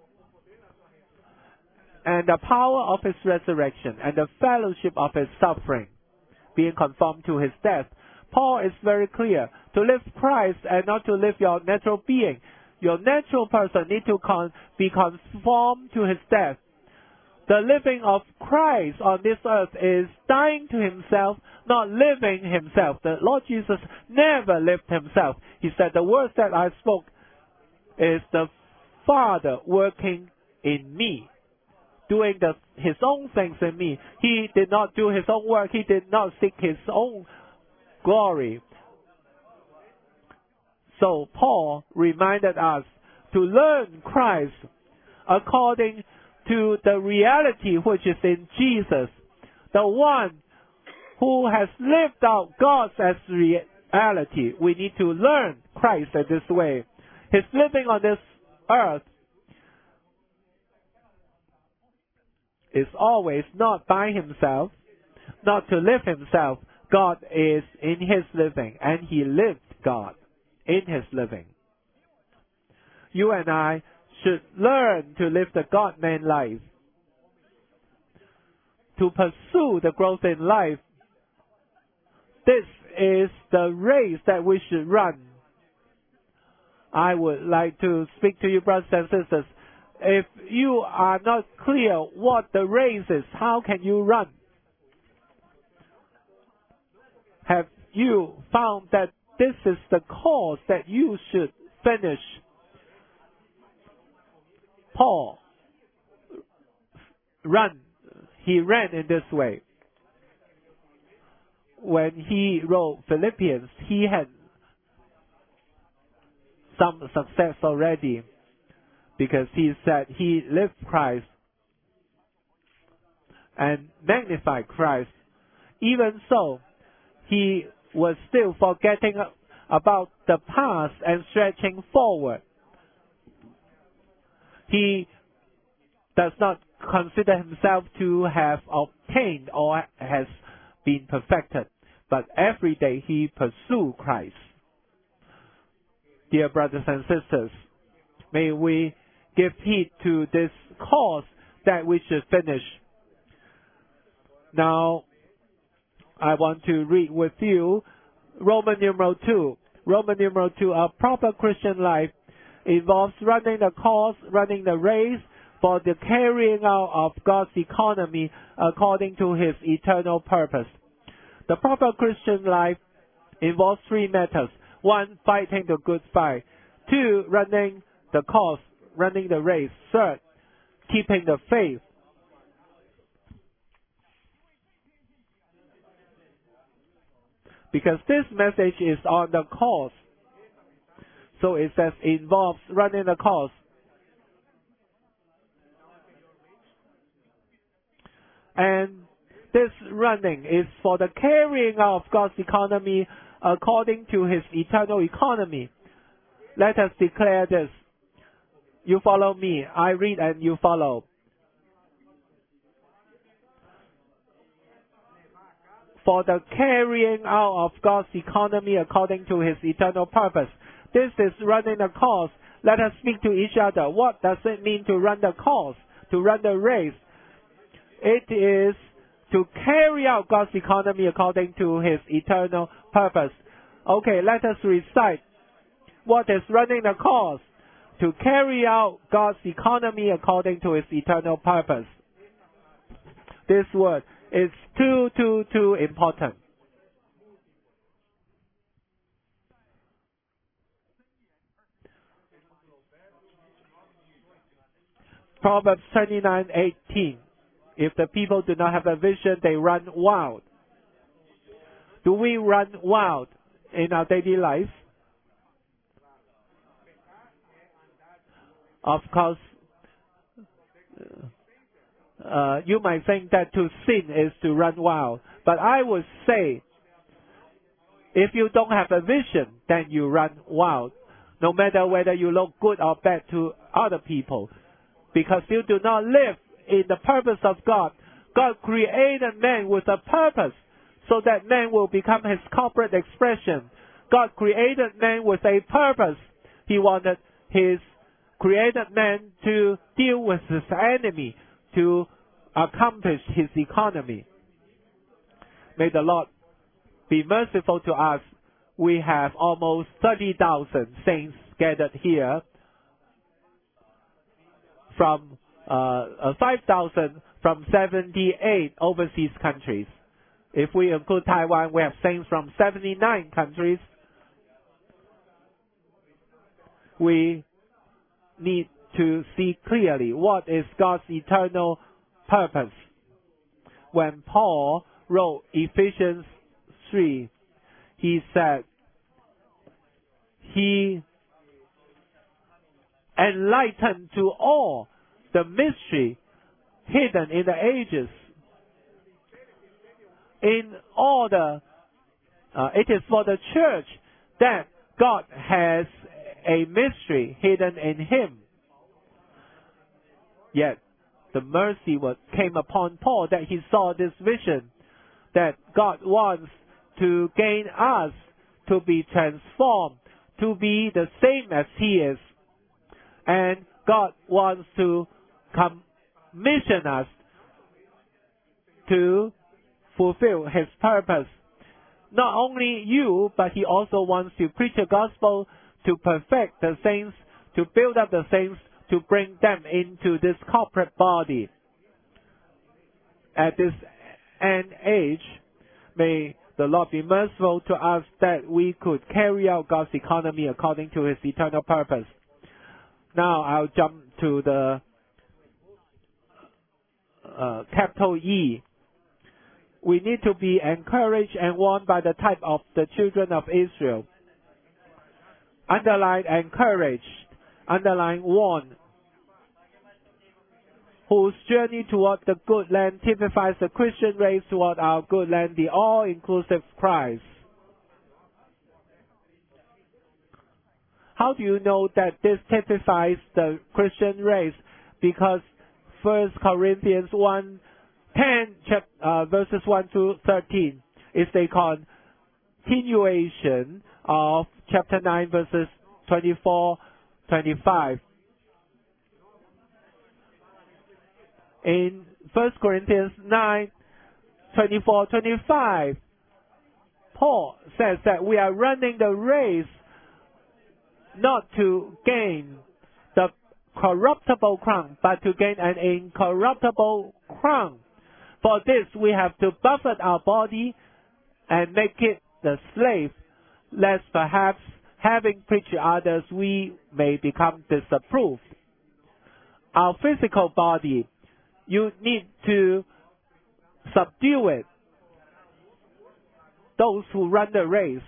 and the power of His resurrection and the fellowship of His suffering, being conformed to His death. Paul is very clear. To live Christ and not to live your natural being. Your natural person need to con- be conformed to His death. The living of Christ on this earth is dying to Himself, not living Himself. The Lord Jesus never lived Himself. He said, the words that I spoke is the Father working in me, doing the, His own things in me. He did not do His own work. He did not seek His own glory. So Paul reminded us to learn Christ according to the reality which is in Jesus, the one who has lived out God's as reality. We need to learn Christ in this way. His living on this earth is always not by Himself, not to live Himself. God is in His living, and He lived God in His living. You and I should learn to live the God-man life, to pursue the growth in life. This is the race that we should run. I would like to speak to you, brothers and sisters. If you are not clear what the race is, how can you run? Have you found that this is the course that you should finish? Paul run. He ran in this way. When he wrote Philippians, he had some success already because he said he lived Christ and magnified Christ. Even so, he was still forgetting about the past and stretching forward. He does not consider himself to have obtained or has been perfected, but every day he pursues Christ. Dear brothers and sisters, may we give heed to this course that we should finish. Now, I want to read with you Roman numeral two. Roman numeral two, a proper Christian life involves running the course, running the race for the carrying out of God's economy according to His eternal purpose. The proper Christian life involves three matters. One, fighting the good fight. Two, running the course, running the race. Third, keeping the faith. Because this message is on the course. So it says involves running the course. And this running is for the carrying out of God's economy according to His eternal economy. Let us declare this. You follow me. I read and you follow. For the carrying out of God's economy according to His eternal purpose. This is running the course. Let us speak to each other. What does it mean to run the course, to run the race? It is to carry out God's economy according to His eternal purpose. Okay, let us recite. What is running the course? To carry out God's economy according to His eternal purpose. This word is too, too, too important. Proverbs twenty-nine eighteen. If the people do not have a vision, they run wild. Do we run wild in our daily life? Of course, uh, you might think that to sin is to run wild. But I would say, if you don't have a vision, then you run wild. No matter whether you look good or bad to other people. Because you do not live in the purpose of God. God created man with a purpose so that man will become His corporate expression. God created man with a purpose. He wanted His created man to deal with his enemy, to accomplish His economy. May the Lord be merciful to us. We have almost thirty thousand saints gathered here from uh, five thousand from seventy-eight overseas countries. If we include Taiwan, we have saints from seventy-nine countries. We need to see clearly what is God's eternal purpose. When Paul wrote Ephesians three, he said, He enlightened to all the mystery hidden in the ages. In order, uh, it is for the church that God has a mystery hidden in Him. Yet, the mercy was, came upon Paul that he saw this vision, that God wants to gain us to be transformed, to be the same as He is. And God wants to commission us to fulfill His purpose. Not only you, but He also wants to preach the gospel, to perfect the saints, to build up the saints, to bring them into this corporate body. At this end age, may the Lord be merciful to us that we could carry out God's economy according to His eternal purpose. Now I'll jump to the uh, capital E. We need to be encouraged and warned by the type of the children of Israel. Underline encouraged, underline warned, whose journey toward the good land typifies the Christian race toward our good land, the all-inclusive Christ. How do you know that this typifies the Christian race? Because First Corinthians one, ten, uh, verses one to thirteen is a continuation of chapter nine, verses twenty-four, twenty-five. In First Corinthians nine, twenty-four, twenty-five, Paul says that we are running the race not to gain the corruptible crown, but to gain an incorruptible crown. For this, we have to buffet our body and make it the slave, lest perhaps having preached to others, we may become disapproved. Our physical body, you need to subdue it. Those who run the race,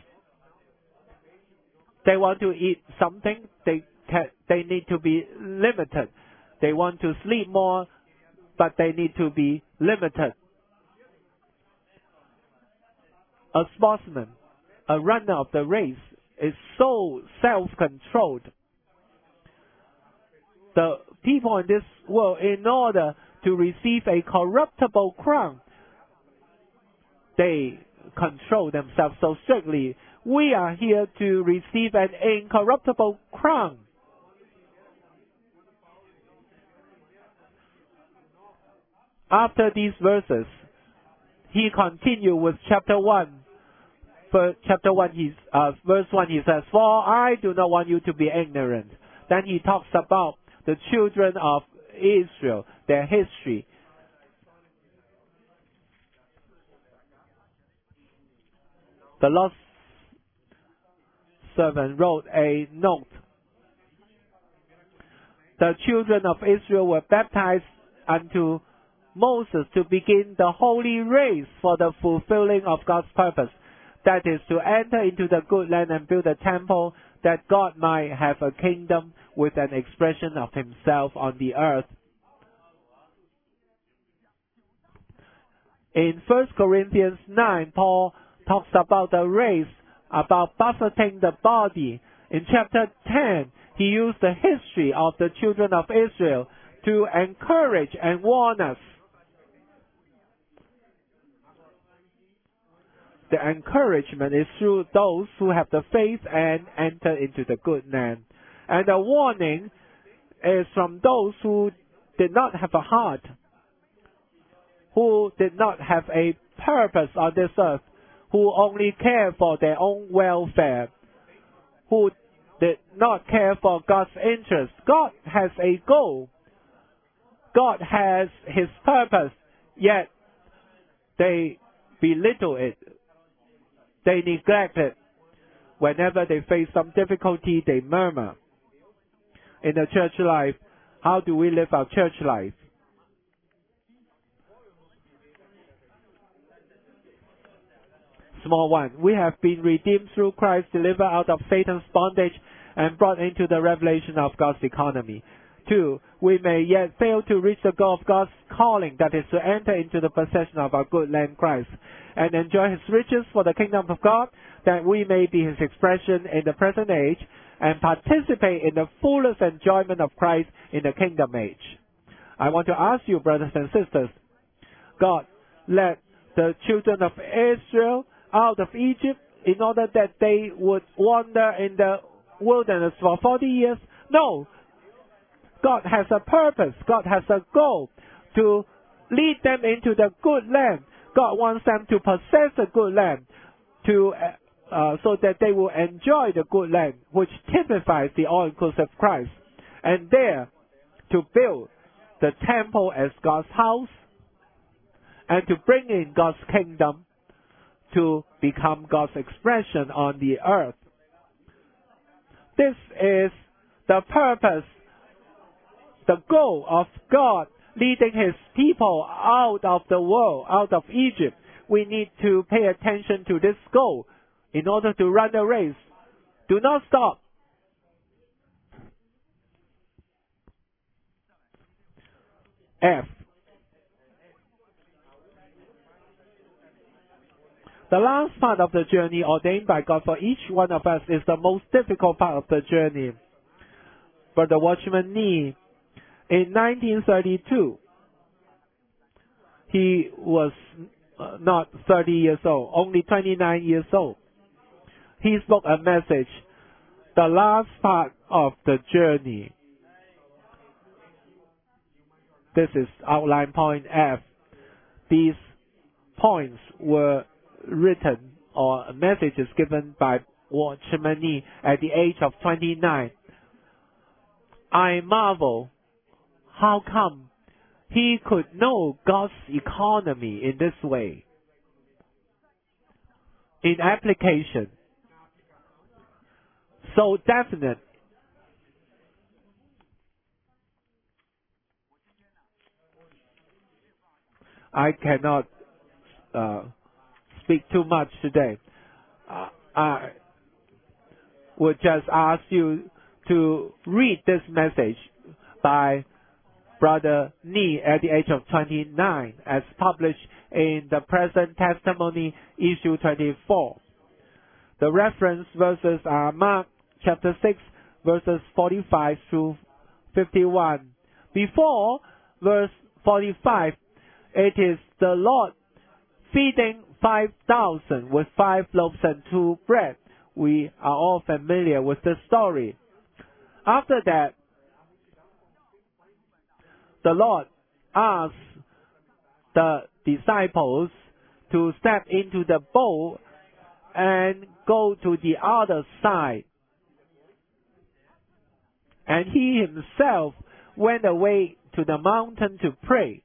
they want to eat something, they can, they need to be limited. They want to sleep more, but they need to be limited. a sportsman, a runner of the race, is so self-controlled. The people in this world, in order to receive a corruptible crown, they control themselves so strictly. We are here to receive an incorruptible crown. After these verses, he continued with chapter one. For chapter one, he, uh, verse one, he says, "For I do not want you to be ignorant." Then he talks about the children of Israel, their history. The Lord's servant wrote a note. The children of Israel were baptized unto Moses to begin the holy race for the fulfilling of God's purpose. That is, to enter into the good land and build a temple, that God might have a kingdom with an expression of himself on the earth. In First Corinthians nine, Paul talks about the race, about buffeting the body. In chapter ten, he used the history of the children of Israel to encourage and warn us. The encouragement is through those who have the faith and enter into the good land. And the warning is from those who did not have a heart, who did not have a purpose on this earth, who only care for their own welfare, who did not care for God's interest. God has a goal. God has his purpose, yet they belittle it. They neglect it. Whenever they face some difficulty, they murmur. In the church life, how do we live our church life? Small one. We have been redeemed through Christ, delivered out of Satan's bondage, and brought into the revelation of God's economy. Two, we may yet fail to reach the goal of God's calling, that is to enter into the possession of our good land Christ, and enjoy his riches for the kingdom of God, that we may be his expression in the present age, and participate in the fullest enjoyment of Christ in the kingdom age. I want to ask you, brothers and sisters, God led the children of Israel out of Egypt in order that they would wander in the wilderness for forty years? No. God has a purpose. God has a goal to lead them into the good land. God wants them to possess the good land, to uh, so that they will enjoy the good land, which typifies the all-inclusive Christ. And there, to build the temple as God's house, and to bring in God's kingdom, to become God's expression on the earth. This is the purpose, the goal of God leading his people out of the world, out of Egypt. We need to pay attention to this goal in order to run the race. Do not stop. F. The last part of the journey ordained by God for each one of us is the most difficult part of the journey. Brother Watchman Nee, in nineteen thirty-two, he was uh, not thirty years old, only twenty-nine years old. He spoke a message, the last part of the journey. This is outline point F. These points were written or messages given by Watchman Nee at the age of twenty-nine. I marvel how come he could know God's economy in this way. In application, so definite. I cannot uh, speak too much today. Uh, I would just ask you to read this message by Brother Nee at the age of twenty-nine, as published in the present testimony issue twenty-four. The reference verses are Mark chapter six, verses forty-five through fifty-one. Before verse forty-five, it is the Lord feeding five thousand with five loaves and two bread. We are all familiar with the story. After that, the Lord asks the disciples to step into the boat and go to the other side. And he himself went away to the mountain to pray.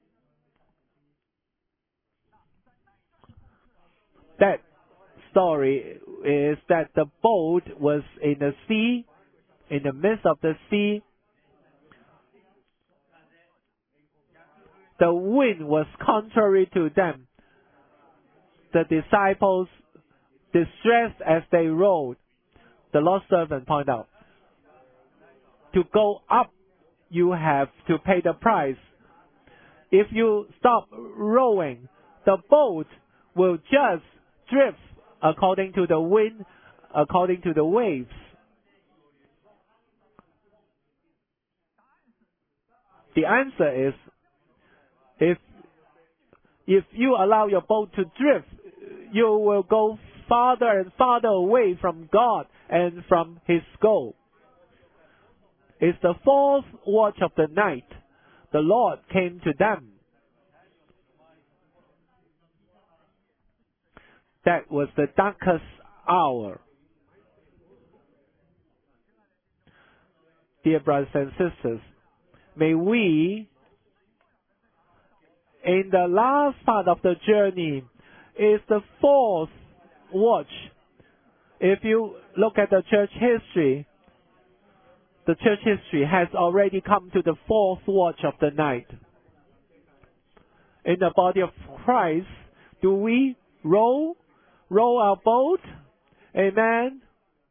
That story is that the boat was in the sea, in the midst of the sea. The wind was contrary to them. The disciples, distressed as they rowed, the Lord's servant pointed out, to go up, you have to pay the price. If you stop rowing, the boat will just drift according to the wind, according to the waves. The answer is, if if you allow your boat to drift, you will go farther and farther away from God and from His goal. It's the fourth watch of the night. The Lord came to them. That was the darkest hour. Dear brothers and sisters, may we, in the last part of the journey, is the fourth watch. If you look at the church history, the church history has already come to the fourth watch of the night. In the body of Christ, do we row, row our boat? Amen.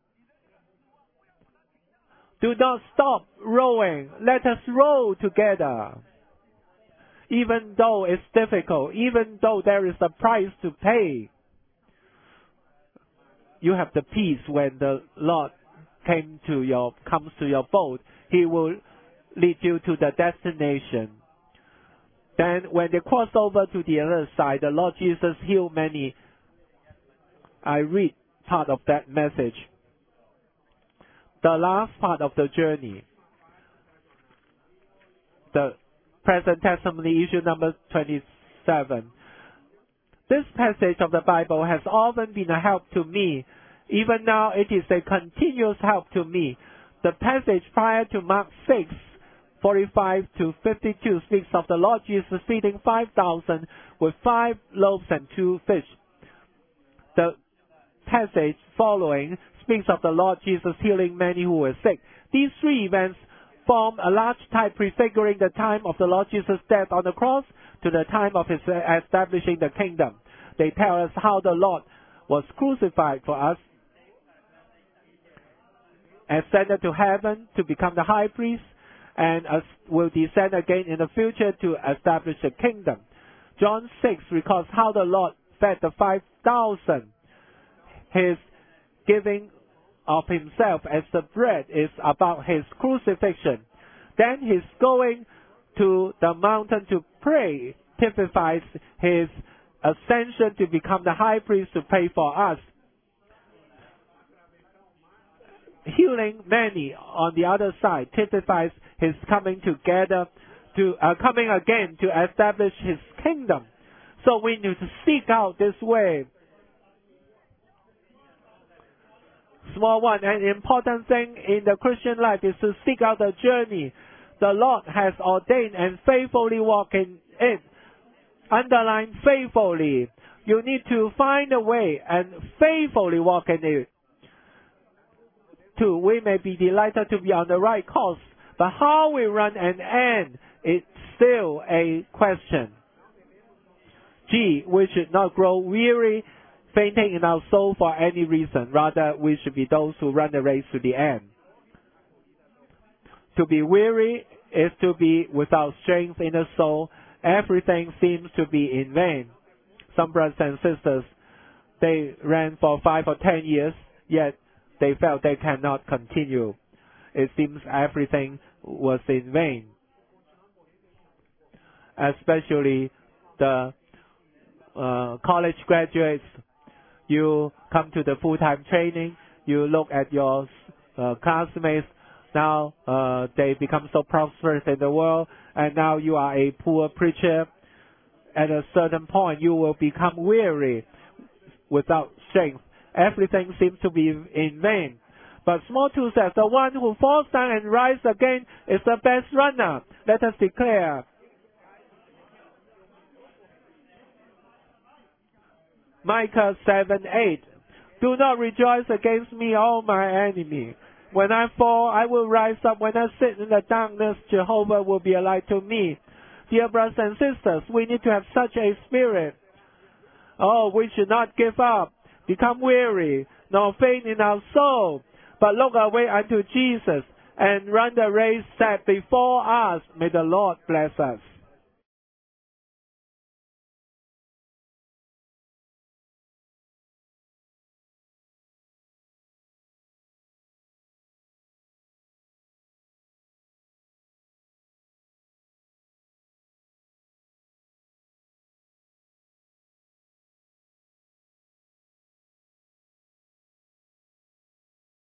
Do not stop rowing. Let us row together. Even though it's difficult, even though there is a price to pay, you have the peace when the Lord came to your, comes to your boat. He will lead you to the destination. Then when they cross over to the other side, the Lord Jesus healed many. I read part of that message. The last part of the journey. The present testimony issue number twenty-seven. This passage of the Bible has often been a help to me. Even now, it is a continuous help to me. The passage prior to Mark six, forty-five to fifty-two speaks of the Lord Jesus feeding five thousand with five loaves and two fish. The passage following speaks of the Lord Jesus healing many who were sick. These three events form a large type prefiguring the time of the Lord Jesus' death on the cross to the time of His establishing the kingdom. They tell us how the Lord was crucified for us, ascended to heaven to become the high priest, and will descend again in the future to establish the kingdom. John six records how the Lord fed the five thousand. His giving of Himself as the bread is about His crucifixion. Then His going to the mountain to pray typifies His ascension to become the high priest to pray for us. Healing many on the other side typifies His coming together to uh, coming again to establish His kingdom. So we need to seek out this way. Small one, an important thing in the Christian life is to seek out the journey the Lord has ordained and faithfully walk in it. Underline faithfully. You need to find a way and faithfully walk in it. Two, we may be delighted to be on the right course, but how we run and end is still a question. G, we should not grow weary, fainting in our soul for any reason. Rather, we should be those who run the race to the end. To be weary is to be without strength in the soul, everything seems to be in vain. Some brothers and sisters, they ran for five or ten years, yet they felt they cannot continue. It seems everything was in vain. Especially the uh, college graduates, you come to the full-time training, you look at your uh, classmates, now uh, they become so prosperous in the world, and now you are a poor preacher. At a certain point, you will become weary without strength. Everything seems to be in vain. But Small Two says, the one who falls down and rises again is the best runner. Let us declare. Micah seven eight. Do not rejoice against me, all my enemy. When I fall, I will rise up. When I sit in the darkness, Jehovah will be a light to me. Dear brothers and sisters, we need to have such a spirit. Oh, we should not give up, become weary, nor faint in our soul, but look away unto Jesus and run the race set before us. May the Lord bless us.